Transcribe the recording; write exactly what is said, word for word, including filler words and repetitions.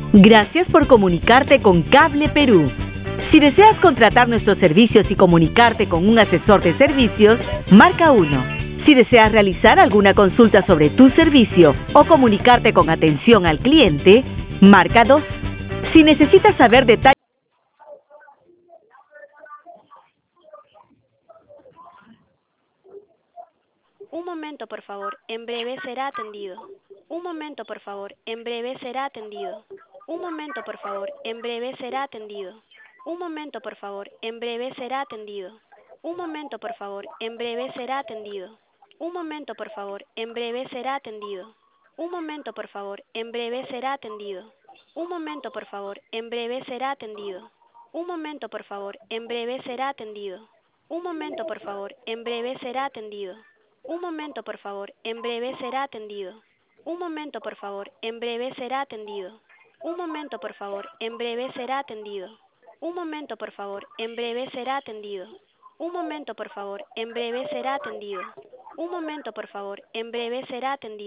Gracias por comunicarte con Cable Perú. Si deseas contratar nuestros servicios y comunicarte con un asesor de servicios, marca uno. Si deseas realizar alguna consulta sobre tu servicio o comunicarte con atención al cliente, marca dos. Si necesitas saber detalles... Un momento, por favor. En breve será atendido. Un momento, por favor. En breve será atendido. Un momento, por favor. En breve será atendido. Un momento, por favor. En breve será atendido. Un momento, por favor. En breve será atendido. Un momento, por favor. En breve será atendido. Un momento, por favor. En breve será atendido. Un momento, por favor. En breve será atendido. Un momento, por favor. En breve será atendido. Un momento, por favor. En breve será atendido. Un momento, por favor. En breve será atendido. Un momento, por favor. En breve será atendido. Un momento, por favor. En breve será atendido. Un momento, por favor. En breve será atendido. Un momento, por favor. En breve será atendido. Un momento, por favor. En breve será atendido.